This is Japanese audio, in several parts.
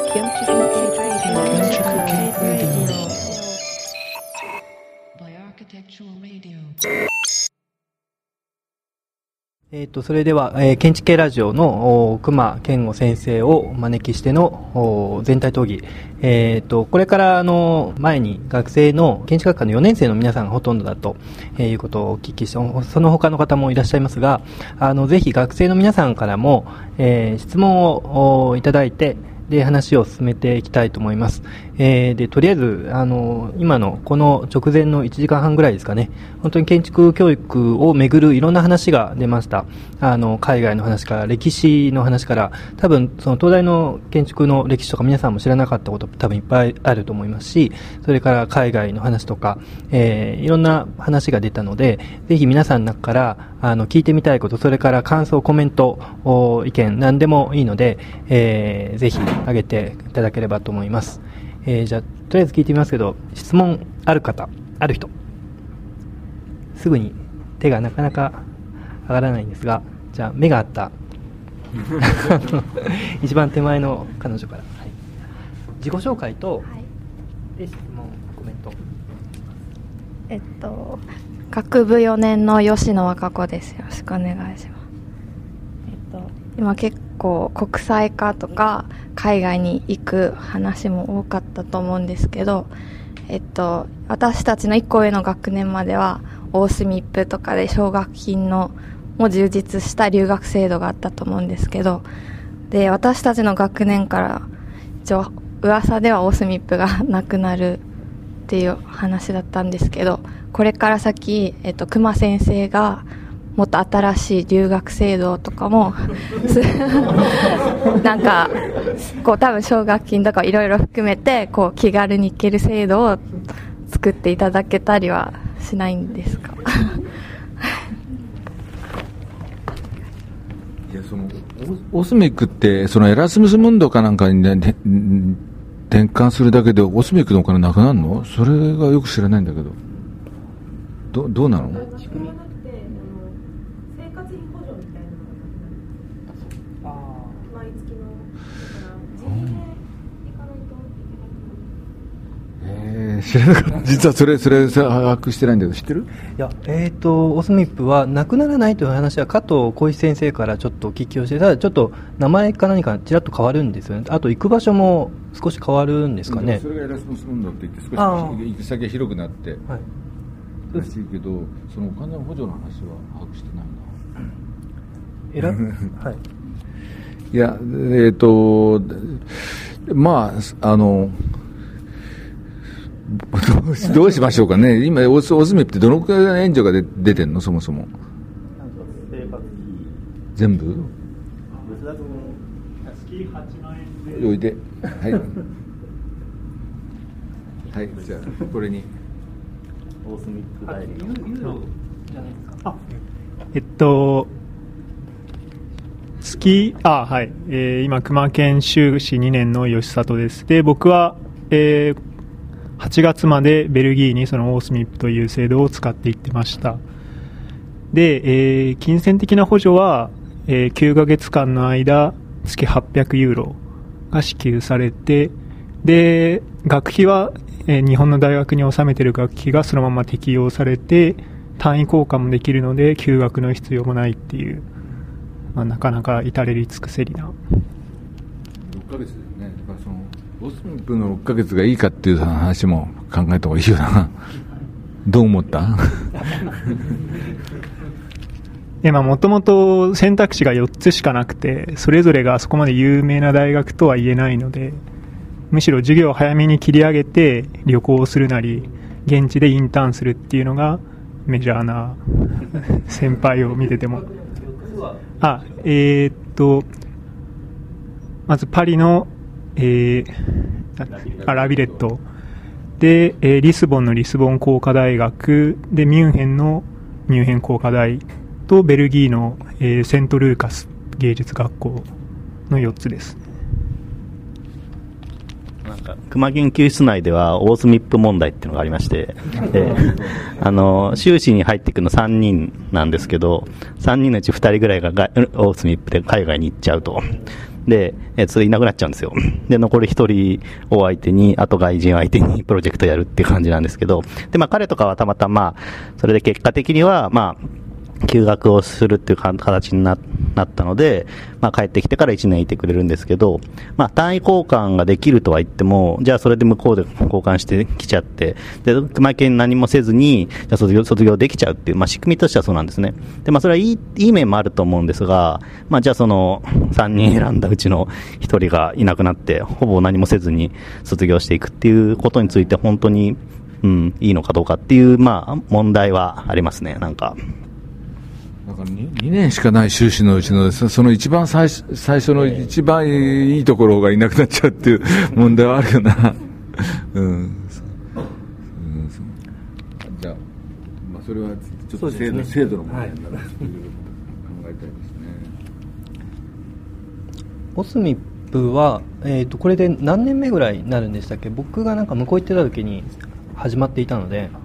それでは、建築系ラジオの熊健吾先生をお招きしての全体討議、これから前に学生の建築学科の4年生の皆さんがほとんどだということをお聞きして、その他の方もいらっしゃいますが、ぜひ学生の皆さんからも、質問をいただいて、で話を進めていきたいと思います。でとりあえず今のこの直前の1時間半ぐらいですかね、本当に建築教育をめぐるいろんな話が出ました。海外の話から歴史の話から、多分その東大の建築の歴史とか皆さんも知らなかったこと多分いっぱいあると思いますし、それから海外の話とか、いろんな話が出たので、ぜひ皆さんの中から聞いてみたいこと、それから感想、コメント、意見何でもいいので、ぜひ挙げていただければと思います。じゃあとりあえず聞いてみますけど、質問ある方、ある人、すぐに手がなかなか上がらないんですが、じゃあ目があった一番手前の彼女から、はい、自己紹介と、で質問、コメント。 学部4年の吉野和歌子です。よろしくお願いします。今結構国際化とか海外に行く話も多かったと思うんですけど、私たちの1個上の学年まではオースミップとかで奨学金のも充実した留学制度があったと思うんですけど、で私たちの学年から一応噂ではオースミップがなくなるっていう話だったんですけど、これから先、熊先生がもっと新しい留学制度とかもなんかこう多分奨学金とかいろいろ含めてこう気軽に行ける制度を作っていただけたりはしないんですか？ いや、そのオスミックってそのエラスムスムンドかなんかに、ね、転換するだけでオスミックのお金なくなるの？それがよく知らないんだけど、どうなの？知らなかった。実はそれ把握してないんだけど、知ってる？ いや、オスミップはなくならないという話は加藤浩一先生からちょっとお聞きをして、ただちょっと名前か何かちらっと変わるんですよね。あと行く場所も少し変わるんですかね。 それがエラスムスムンドって言って少し行く先が広くなって、はい、らしいけど、そのお金の補助の話は把握してないな。はい。いや、まあどうしましょうかね。今オスミップってどのくらいの援助が出てんの？そもそも全部月8万円でおいで、はいはい、じゃあこれにオースミップ代理のユーロじゃないですか。 はい、今熊県修士2年の吉里です。で僕は、8月までベルギーにそのオースミップという制度を使っていってました。で、金銭的な補助は、9ヶ月間の間月800ユーロが支給されて、で学費は、日本の大学に納めている学費がそのまま適用されて、単位交換もできるので休学の必要もないっていう、なかなか至れり尽くせりな。 6ヶ月ですね。だからそのオスミップの6ヶ月がいいかっていう話も考えた方がいいよな。どう思った？ もともと選択肢が4つしかなくて、それぞれがそこまで有名な大学とは言えないので、むしろ授業を早めに切り上げて旅行をするなり現地でインターンするっていうのがメジャーな先輩を見てても、まずパリの、ラビレットで、リスボンのリスボン工科大学で、ミュンヘンのミュンヘン工科大と、ベルギーの、セントルーカス芸術学校の4つです。 なんか熊研究室内ではオースミップ問題っていうのがありまして、修士に入っていくの3人なんですけど、3人のうち2人ぐらいがオースミップで海外に行っちゃうと。 で、それいなくなっちゃうんですよ。で、残り1人を相手に、あと外人を相手にプロジェクトやるっていう感じなんですけど、で、彼とかはたまたま、それで結果的には、休学をするっていう形になったので、帰ってきてから1年いてくれるんですけど、単位交換ができるとは言っても、じゃあそれで向こうで交換してきちゃって、で、熊県何もせずに、じゃあ卒業できちゃうっていう、仕組みとしてはそうなんですね。で、それはいい面もあると思うんですが、じゃあその3人選んだうちの1人がいなくなって、ほぼ何もせずに卒業していくっていうことについて本当に、いいのかどうかっていう、問題はありますね、なんか。 だから 2年しかない修士のうちのその一番最初の一番いいところがいなくなっちゃうっていう問題はあるよな。じゃあ、それはちょっと制度の問題になるということを考えたいですね。 オスミップは、これで何年目ぐらいになるんでしたっけ？僕がなんか向こう行ってた時に始まっていたので。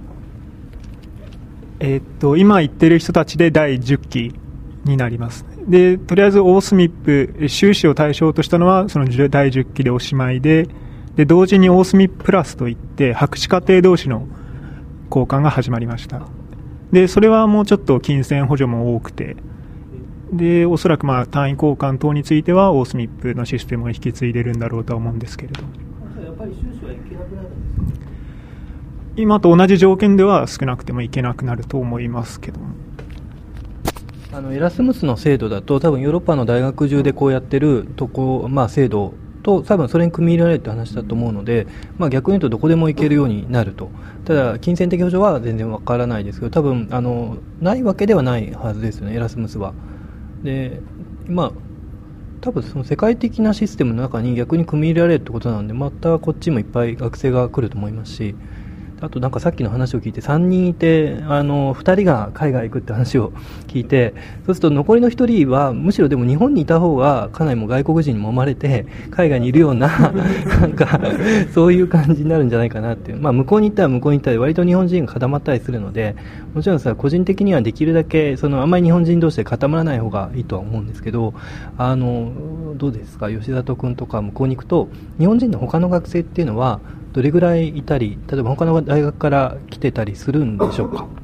今言ってる人たちで第10期になります。で、とりあえずオースミップ修士を対象としたのはその第10期でおしまいで、同時にオースミッププラスといって博士課程同士の交換が始まりました。で、それはもうちょっと金銭補助も多くて、で、おそらく単位交換等についてはオースミップのシステムを引き継いでるんだろうとは思うんですけれど。 やっぱり修士はいけなくなるんですか？ 今と同じ条件では少なくてもいけなくなると思いますけども、 エラスムスの制度だと多分ヨーロッパの大学中でこうやってる制度と多分それに組み入れられるって話だと思うので、逆に言うとどこでも行けるようになると。ただ金銭的補助は全然わからないですけど、多分ないわけではないはずですよね、エラスムスは。で、多分その世界的なシステムの中に逆に組み入れられるってことなので、またこっちもいっぱい学生が来ると思いますし、あとなんかさっきの話を聞いて3人いて2人が海外行くって話を聞いて、そうすると残りの1人はむしろでも日本にいた方がかなりも外国人に揉まれて海外にいるようななんかそういう感じになるんじゃないかなっていう、向こうに行ったら向こうに行ったら割と日本人が固まったりするので、もちろんさ個人的にはできるだけあんまり日本人同士で固まらない方がいいとは思うんですけど、どうですか、吉里君とか向こうに行くと日本人の他の学生っていうのはどれぐらいいたり、例えば他の大学から来てたりするんでしょうか？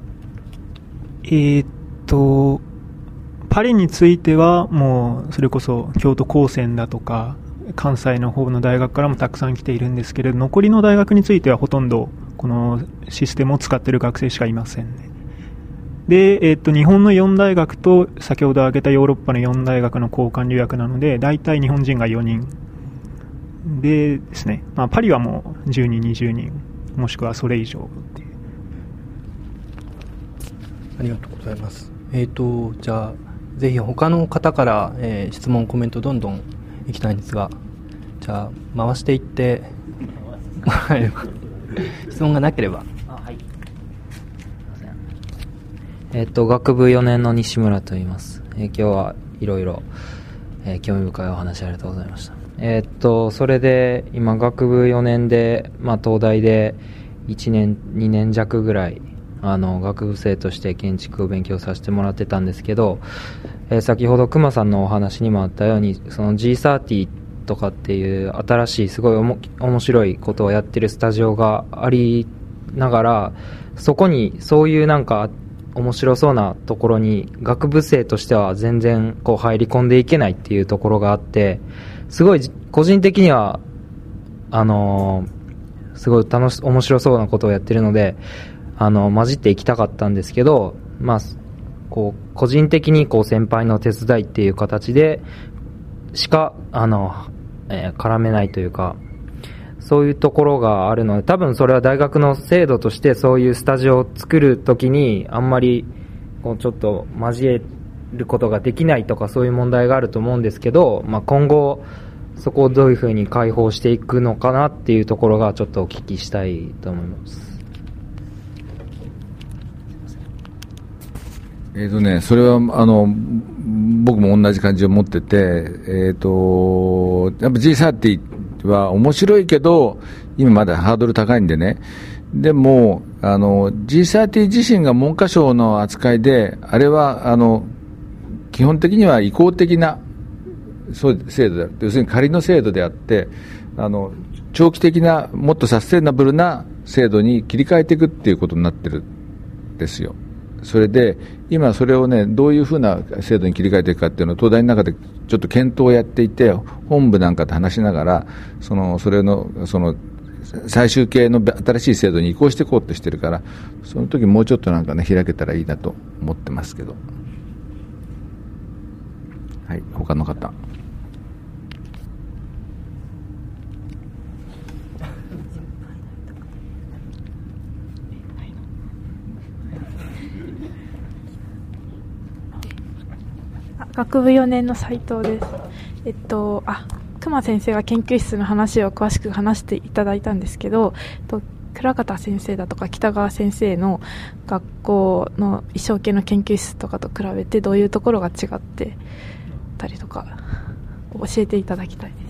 パリについてはもうそれこそ京都高専だとか関西の方の大学からもたくさん来ているんですけれど、残りの大学についてはほとんどこのシステムを使っている学生しかいませんね。で、日本の4大学と先ほど挙げたヨーロッパの4大学の交換留学なので、大体日本人が4人でですね、パリはもう10人20人もしくはそれ以上っていう。 ありがとうございます。じゃあぜひ他の方から、質問コメントどんどんいきたいんですが、じゃあ回していって質問がなければ。 学部4年の西村と言います。今日はいろいろ興味深いお話ありがとうございました。それで今学部4年で、東大で1年2年弱ぐらい学部生として建築を勉強させてもらってたんですけど、先ほど熊さんのお話にもあったように、その G30 とかっていう新しいすごい面白いことをやってるスタジオがありながら、そこにそういうなんか面白そうなところに学部生としては全然こう入り込んでいけないっていうところがあって、すごい個人的にはすごい面白そうなことをやってるので混じっていきたかったんですけど、こう個人的にこう先輩の手伝いっていう形でしか絡めないというか、そういうところがあるので、多分それは大学の制度としてそういうスタジオを作るときにあんまりこうちょっと交えることができないとか、そういう問題があると思うんですけど、今後そこをどういうふうに開放していくのかなっていうところがちょっとお聞きしたいと思います。 それは僕も同じ感じを持ってて、やっぱ G30 は面白いけど今まだハードル高いんでね。でもG30 自身が文科省の扱いで、あれは基本的には移行的な制度である、要するに仮の制度であって、長期的なもっとサステナブルな制度に切り替えていくっていうことになってるんですよ。それで今それをね、どういうふうな制度に切り替えていくかっていうのを東大の中でちょっと検討をやっていて、本部なんかと話しながらそれの最終形の新しい制度に移行していこうとしてるから、その時もうちょっとなんかね開けたらいいなと思ってますけど。はい、他の方。 学部4年の斉藤です。熊先生が研究室の話を詳しく話していただいたんですけど、倉方先生だとか北川先生の学校の一生系の研究室とかと比べてどういうところが違ってたりとか教えていただきたいです。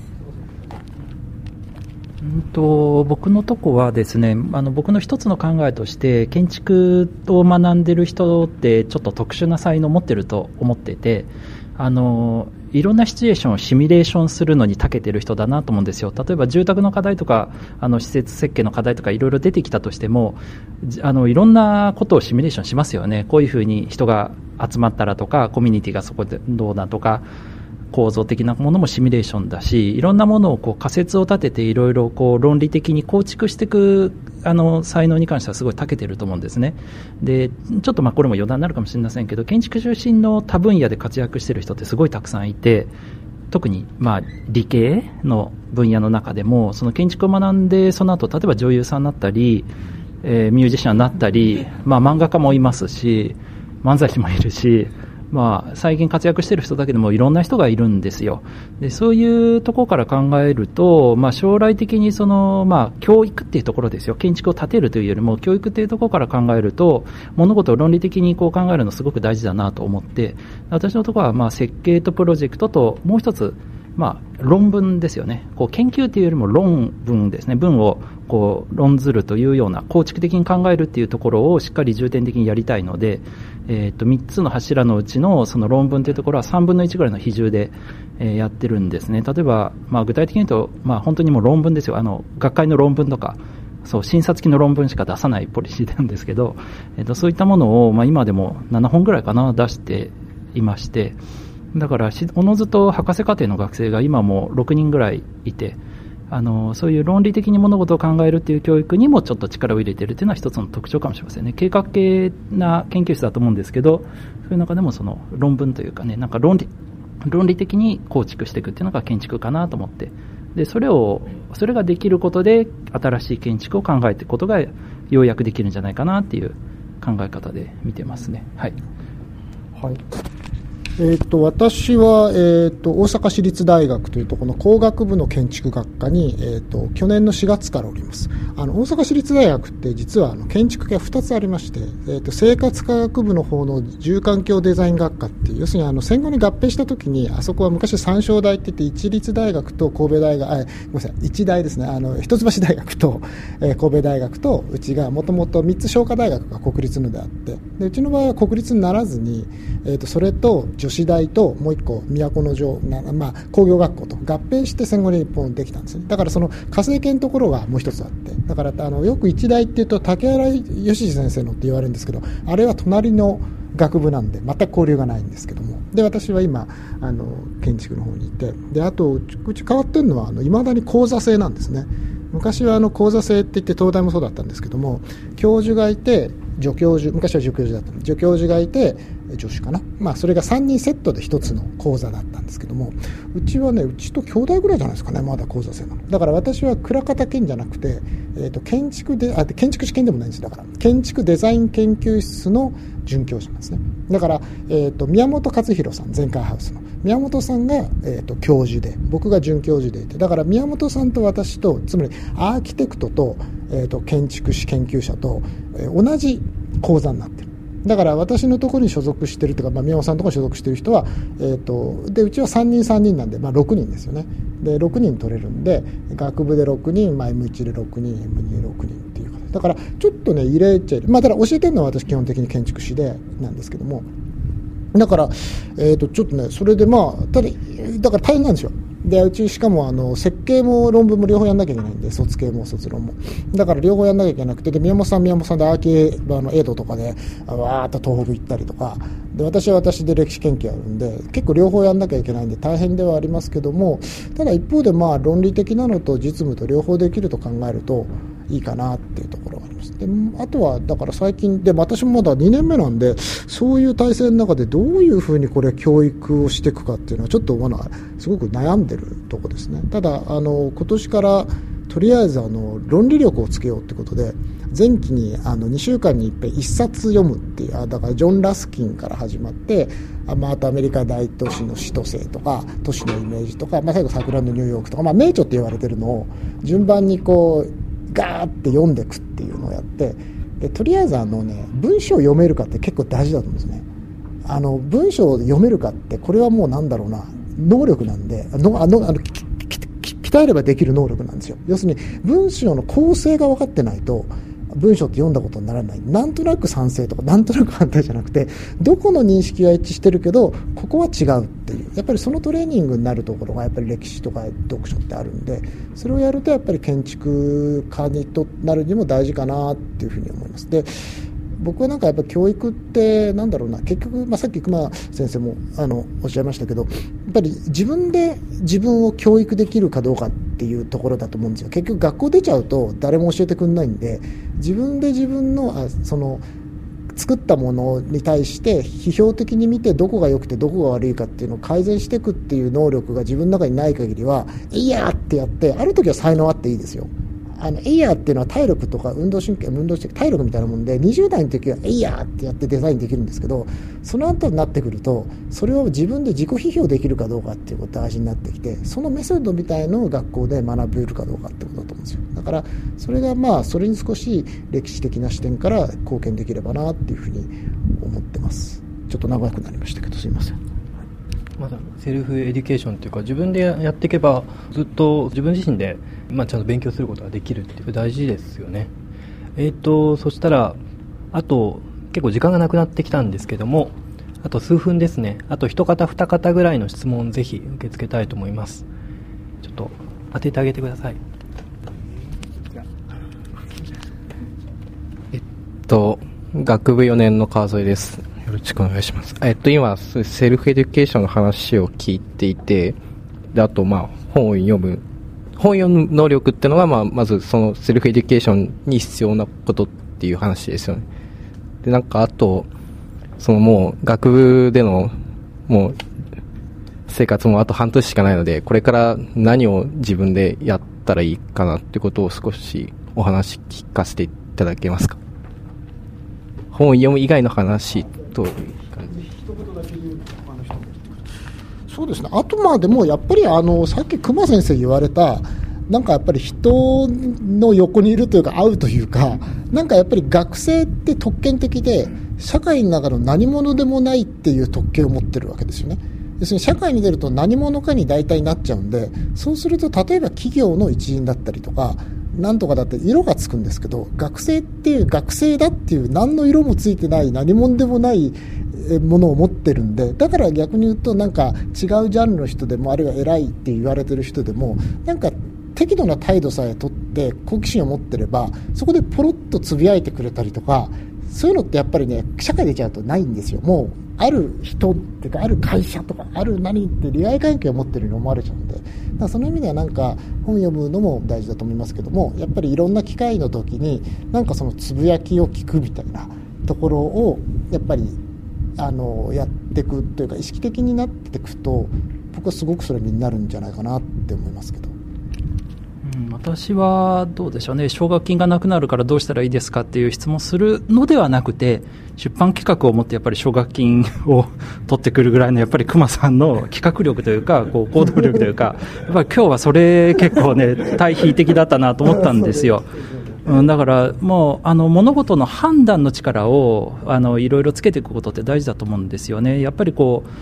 僕のとこはですね、僕の一つの考えとして建築を学んでる人ってちょっと特殊な才能を持ってると思ってて、いろんなシチュエーションをシミュレーションするのに長けてる人だなと思うんですよ。例えば住宅の課題とか施設設計の課題とかいろいろ出てきたとしても、いろんなことをシミュレーションしますよね。こういうふうに人が集まったらとか、コミュニティがそこでどうだとか、構造的なものもシミュレーションだし、いろんなものを仮説を立てていろいろ論理的に構築していく才能に関してはすごい長けてると思うんですね。でちょっとこれも余談になるかもしれませんけど、建築出身の多分野で活躍している人ってすごいたくさんいて、特に理系の分野の中でもその建築を学んでその後例えば女優さんになったり、ミュージシャンになったり、漫画家もいますし漫才師もいるし、最近活躍している人だけでもいろんな人がいるんですよ。でそういうところから考えると、将来的に教育っていうところですよ。建築を建てるというよりも教育っていうところから考えると、物事を論理的に考えるのすごく大事だなと思って、私のところは設計とプロジェクトともう一つ論文ですよね。研究というよりも論文ですね。文を論ずるというような構築的に考えるっていうところをしっかり重点的にやりたいので、3つの柱のうちのその論文というところは3分の1ぐらいの比重でやってるんですね。例えば、具体的に言うと、本当にもう論文ですよ。学会の論文とか診察機の論文しか出さないポリシーなんですけど、そういったものを、今でも7本ぐらいかな出していまして、だからおのずと博士課程の学生が今も6人ぐらいいて、そういう論理的に物事を考えるっていう教育にもちょっと力を入れているというのは一つの特徴かもしれませんね。計画系な研究室だと思うんですけど、そういう中でもその論文というかね、論理的に構築していくっていうのが建築かなと思って、でそれができることで新しい建築を考えていくことがようやくできるんじゃないかなっていう考え方で見てますね。はい、 はい。私は、大阪市立大学というところの工学部の建築学科に、去年の4月からおります。大阪市立大学って実は建築系が2つありまして、生活科学部の方の住環境デザイン学科っていう、要するに戦後に合併した時に、あそこは昔三商大って言って一律大学と神戸大学、ごめんなさい、一大ですね、一橋大学と、神戸大学とうちがもともと3つ商科大学が国立のであって、でうちの場合は国立にならずに、それと女子大ともう一個都城、工業学校と合併して戦後に日本できたんですね。だからその家政系のところがもう一つあって、だからよく一大っていうと竹原義二先生のって言われるんですけど、あれは隣の学部なんで全く交流がないんですけども、で私は今建築の方にいて、であとうち変わってるのはいまだに講座制なんですね。昔は講座制って言って東大もそうだったんですけども、教授がいて助教授、昔は助教授だったの、助教授がいて助手かな、それが3人セットで1つの講座だったんですけども、うちはね、うちと兄弟ぐらいじゃないですかね、まだ講座制なの。だから私は倉方研じゃなくて、建築士研でもないんです。だから建築デザイン研究室の准教授なんですね。だから、宮本勝弘さん、全開ハウスの宮本さんが、教授で、僕が准教授でいて、だから宮本さんと私と、つまりアーキテクトと、建築士研究者と、同じ講座になってる。だから私のところに所属しているというか、宮本さんのところに所属している人は、でうちは3人なんで、6人ですよね。で6人取れるんで、学部で6人、M1 で6人、M2 で6人っていう形だから、ちょっとね入れちゃいる、ただ教えてるのは私基本的に建築士でなんですけども、 だから、ちょっとね、それでまあ、だから大変なんですよ。で、うちしかも設計も論文も両方やんなきゃいけないんで、卒系も卒論も。だから両方やんなきゃいけなくて、で、宮本さんでアーキエイドとかで、わーっと東北行ったりとか、で、私は私で歴史研究やるんで、結構両方やんなきゃいけないんで大変ではありますけども、ただ一方でまあ論理的なのと実務と両方できると考えるといいかなっていうところがあります。で、あとはだから最近で、私もまだ2年目なんで、そういう体制の中でどういうふうにこれ教育をしていくかっていうのはちょっとまだすごく悩んでるところですね。ただ今年からとりあえず論理力をつけようってことで、前期に2週間に一遍1冊読むっていう、だからジョン・ラスキンから始まって、あとアメリカ大都市の首都性とか都市のイメージとか、最後桜のニューヨークとか、名著って言われてるのを順番にこうガーって読んでいくっていうのをやって、でとりあえず文章を読めるかって結構大事だと思うんですね。文章を読めるかってこれはもうなんだろうな、能力なんで、鍛えればできる能力なんですよ。要するに文章の構成が分かってないと文章って読んだことにならない。なんとなく賛成とかなんとなく反対じゃなくて、どこの認識は一致してるけどここは違うっていう、やっぱりそのトレーニングになるところがやっぱり歴史とか読書ってあるんで、それをやるとやっぱり建築家にとなるにも大事かなっていうふうに思います。で、僕はなんかやっぱ教育ってなんだろうな、結局、さっき熊先生もおっしゃいましたけど、やっぱり自分で自分を教育できるかどうかっていうところだと思うんですよ。結局学校出ちゃうと誰も教えてくれないんで、自分で自分のその作ったものに対して批評的に見てどこが良くてどこが悪いかっていうのを改善していくっていう能力が自分の中にない限りは、いやーってやって、ある時は才能あっていいですよ。エイヤーっていうのは体力とか運動神経、体力みたいなもんで、20代の時はエイヤーってやってデザインできるんですけど、その後になってくるとそれを自分で自己批評できるかどうかっていうことが大事になってきて、そのメソッドみたいのを学校で学べるかどうかってことだと思うんですよ。だからそれがそれに少し歴史的な視点から貢献できればなっていうふうに思ってます。ちょっと長くなりましたけどすいません。 まだセルフエデュケーションというか、自分でやっていけばずっと自分自身で、ちゃんと勉強することができるっていう大事ですよね。そしたらあと結構時間がなくなってきたんですけども、あと数分ですね。あと一方二方ぐらいの質問をぜひ受け付けたいと思います。ちょっと当ててあげてください。 学部4年の川添です。よろしくお願いします。今セルフエデュケーションの話を聞いていて、であと本を読む能力っていうのがまずそのセルフエデュケーションに必要なことっていう話ですよね。であとそのもう学部でのもう生活もあと半年しかないので、これから何を自分でやったらいいかなってことを少しお話聞かせていただけますか。本を読む以外の話という感じ。 そうですね。あとでもやっぱりさっき熊先生言われた、なんかやっぱり人の横にいるというか会うというか、なんかやっぱり学生って特権的で社会の中の何者でもないっていう特権を持ってるわけですよね。要するに社会に出ると何者かに大体なっちゃうんで、そうすると例えば企業の一員だったりとかなんとかだって色がつくんですけど、学生っていう学生だっていう何の色もついてない何者でもないものを持ってるんで、だから逆に言うとなんか違うジャンルの人でも、あるいは偉いって言われてる人でも、なんか適度な態度さえとって好奇心を持ってれば、そこでポロッとつぶやいてくれたりとか、そういうのってやっぱりね、社会出ちゃうとないんですよ。もうある人っていうか、ある会社とかある何って利害関係を持ってるように思われちゃうんで、だからその意味ではなんか本読むのも大事だと思いますけども、やっぱりいろんな機会の時になんかそのつぶやきを聞くみたいなところをやっぱりやっていくというか、意識的になっていくと僕はすごくそれになるんじゃないかなって思いますけど。 私はどうでしょうね、奨学金がなくなるからどうしたらいいですかっていう質問するのではなくて、出版企画を持ってやっぱり奨学金を取ってくるぐらいのやっぱり熊さんの企画力というか行動力というか、やっぱり今日はそれ結構ね対比的だったなと思ったんですよ。だからもう物事の判断の力をいろいろつけていくことって大事だと思うんですよね。やっぱり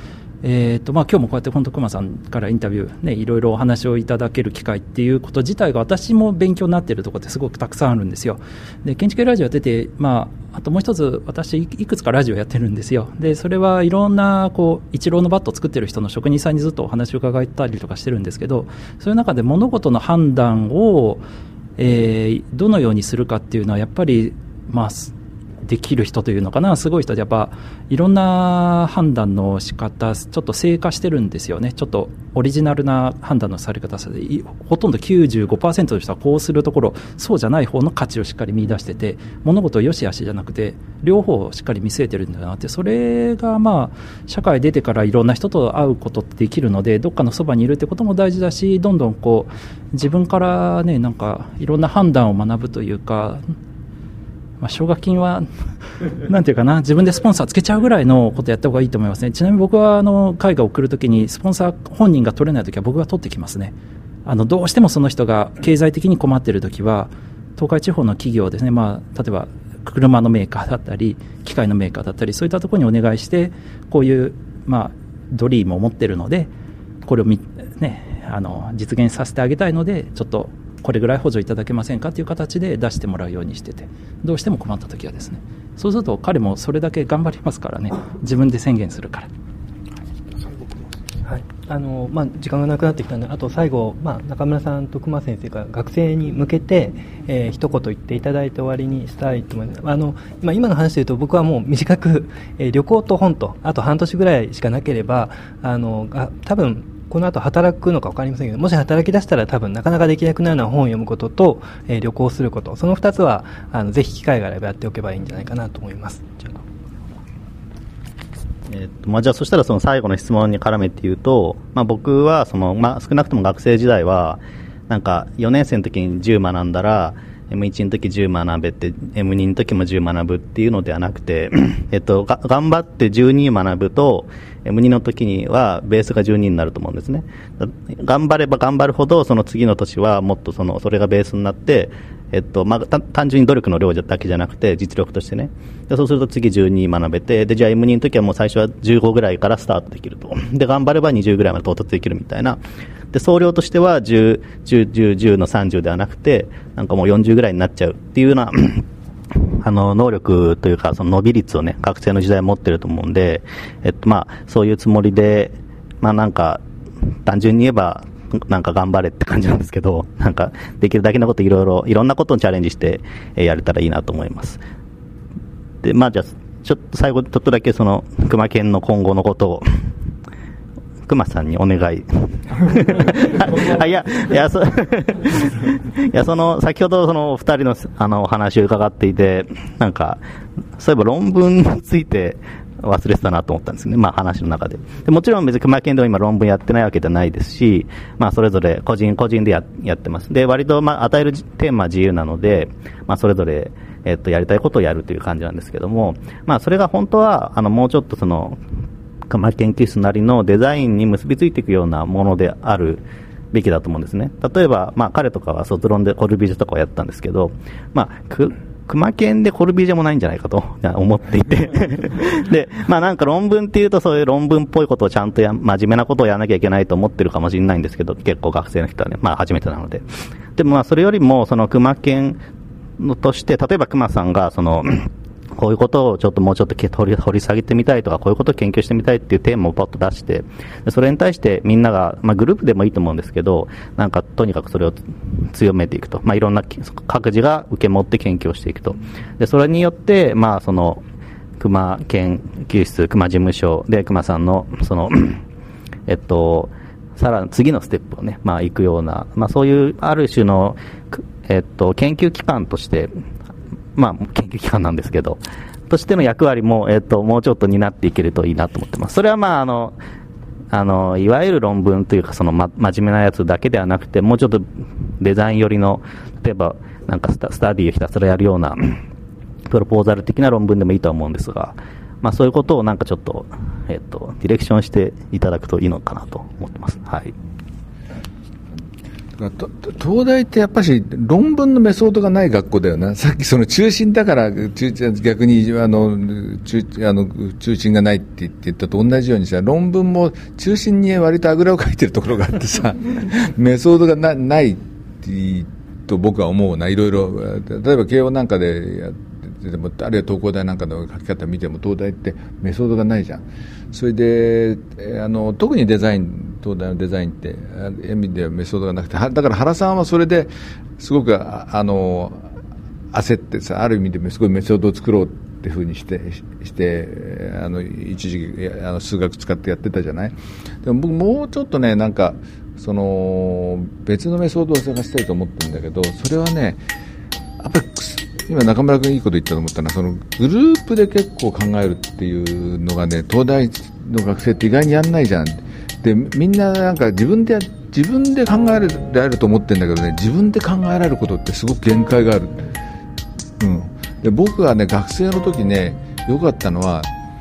今日もこうやって本当熊さんからインタビュー、いろいろお話をいただける機会っていうこと自体が私も勉強になっているところってすごくたくさんあるんですよ。で建築系ラジオやってて、あともう一つ私いくつかラジオやってるんですよ。でそれはいろんな一郎のバットを作ってる人の職人さんにずっとお話を伺ったりとかしてるんですけど、そういう中で物事の判断を、どのようにするかっていうのはやっぱりできる人というのかな、すごい人でやっぱいろんな判断の仕方ちょっと正化してるんですよね。ちょっとオリジナルな判断のされ方されて、ほとんど 95% の人はこうするところ、そうじゃない方の価値をしっかり見出してて、物事を良し悪しじゃなくて両方をしっかり見据えてるんだなって、それが社会出てからいろんな人と会うことってできるので、どっかのそばにいるってことも大事だし、どんどん自分からね、なんかいろんな判断を学ぶというか、奨学金はなんていうかな、自分でスポンサーつけちゃうぐらいのことやった方がいいと思いますね。ちなみに僕は海外を送るときにスポンサー本人が取れないときは僕が取ってきますね。どうしてもその人が経済的に困っているときは東海地方の企業ですね、例えば車のメーカーだったり機械のメーカーだったり、そういったところにお願いして、こういうドリームを持っているのでこれを実現させてあげたいので、ちょっとこれぐらい補助いただけませんかという形で出してもらうようにしてて、どうしても困った時はですね、そうすると彼もそれだけ頑張りますからね、自分で宣言するから。 はい、時間がなくなってきたので、あと最後、中村さんと熊先生が学生に向けて、一言言っていただいて終わりにしたいと思います。今の話でいうと、僕はもう短く、旅行と本とあと半年ぐらいしかなければ、多分この後働くのか分かりませんけど、もし働き出したら多分なかなかできなくなるのは本を読むことと、旅行すること、その2つはぜひ機会があればやっておけばいいんじゃないかなと思います。 じゃあそしたらその最後の質問に絡めて言うと、僕は少なくとも学生時代はなんか4年生の時に10学んだら M1 の時10学べて M2 の時も10学ぶっていうのではなくて頑張って12学ぶと M2 の時にはベースが12になると思うんですね。頑張れば頑張るほどその次の年はもっとそれがベースになって、単純に努力の量だけじゃなくて実力としてね、でそうすると次12学べて、でじゃあ M2 の時はもう最初は15ぐらいからスタートできると、で頑張れば20ぐらいまで到達できるみたいな、で総量としては10、10、10、10の30ではなくてなんかもう40ぐらいになっちゃうっていうような能力というかその伸び率をね、学生の時代持ってると思うんで、そういうつもりで、なんか単純に言えばなんか頑張れって感じなんですけど、なんかできるだけのこといろんなことにチャレンジしてやれたらいいなと思います。でじゃあちょっと最後ちょっとだけその熊県の今後のことを熊さんにお願い先ほどその2人のお話を伺っていて、なんかそういえば論文について忘れてたなと思ったんですね、話の中で。もちろん別に熊県では今論文やってないわけじゃないですし、それぞれ個人でやってます。で割と与えるテーマは自由なので、それぞれやりたいことをやるという感じなんですけども、それが本当はもうちょっとその熊研究室なりのデザインに結びついていくようなものであるべきだと思うんですね。例えば、彼とかは卒論でコルビュジェとかをやったんですけど、熊研でコルビュジェもないんじゃないかと思っていてで、なんか論文っていうとそういう論文っぽいことをちゃんと真面目なことをやらなきゃいけないと思ってるかもしれないんですけど、結構学生の人はね、初めてなので。でもそれよりもその熊研として、例えば熊さんがこういうことをもうちょっと掘り下げてみたいとか、こういうことを研究してみたいっていうテーマをパッと出して、それに対してみんなが、グループでもいいと思うんですけど、なんかとにかくそれを強めていくと、いろんな各自が受け持って研究をしていくと。でそれによってその熊研究室、熊事務所で熊さんのさらに次のステップをね、行くような、そういうある種の研究機関として研究機関なんですけど、としての役割も、もうちょっと担っていけるといいなと思ってます。それはいわゆる論文というか、真面目なやつだけではなくて、もうちょっとデザイン寄りの、例えば、なんかスタディをひたすらやるような、プロポーザル的な論文でもいいと思うんですが、そういうことをなんかちょっと、ディレクションしていただくといいのかなと思ってます。はい。 東大ってやっぱし論文のメソッドがない学校だよな。さっきその中心だから逆に中心がないって言ったと同じようにさ、論文も中心に割とあぐらをかいてるところがあってさメソッドがないと僕は思うな。いろいろ例えば慶応なんかでやってても、あるいは東工大なんかの書き方見ても東大ってメソッドがないじゃん。それで特に東大のデザインって意味ではメソッドがなくて、だから原さんはそれですごく焦ってさ、ある意味ですごいメソッドを作ろうっていうふうにして一時期数学使ってやってたじゃない。でも僕もうちょっとね、なんかその別のメソッドを探したいと思ってるんだけど、それはね、やっぱり今中村君いいこと言ったと思ったのは、そのグループで結構考えるっていうのがね、東大の学生って意外にやんないじゃん。でみんななんか自分で考えられると思ってるんだけどね、自分で考えられることってすごく限界がある。で僕がね学生の時ね、良かったのは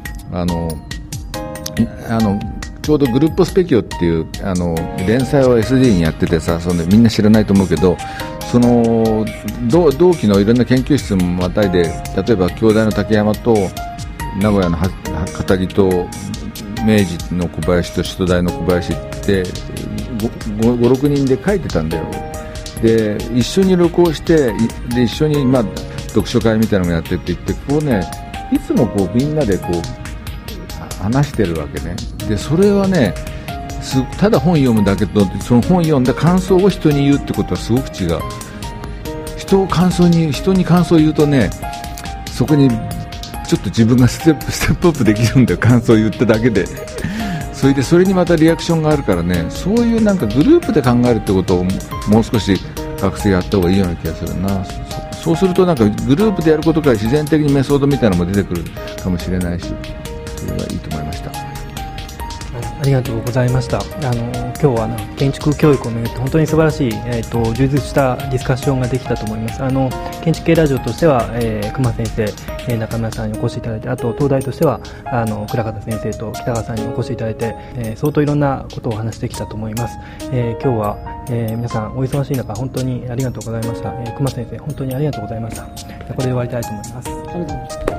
ちょうどグループスペキオっていう連載を SD にやっててさ、みんな知らないと思うけど、その同期のいろんな研究室もまたいで、例えば京大の竹山と名古屋の片木と明治の小林と首都大の小林って5、6人で書いてたんだよ。で一緒に旅行して、で一緒に読書会みたいなのもやってって言って、こうね、いつもこうみんなでこう話してるわけね。でそれはね、ただ本読むだけと、その本読んだ感想を人に言うってことはすごく違う。人に感想を言うとね、そこにちょっと自分がステップアップできるんだよ、感想を言っただけで。それにまたリアクションがあるからね、そういうなんかグループで考えるってことをもう少し学生やった方がいいような気がするな。そうするとなんかグループでやることから自然的にメソッドみたいなのも出てくるかもしれないし、それはいいと思いました。 ありがとうございました。今日は建築教育をめぐって本当に素晴らしい、充実したディスカッションができたと思います。建築系ラジオとしては、熊先生、中村さんにお越しいただいて、あと東大としては倉方先生と北川さんにお越しいただいて、相当いろんなことをお話してきたと思います。今日は、皆さんお忙しい中本当にありがとうございました。熊先生本当にありがとうございました。これで終わりたいと思います。ありがとうございました。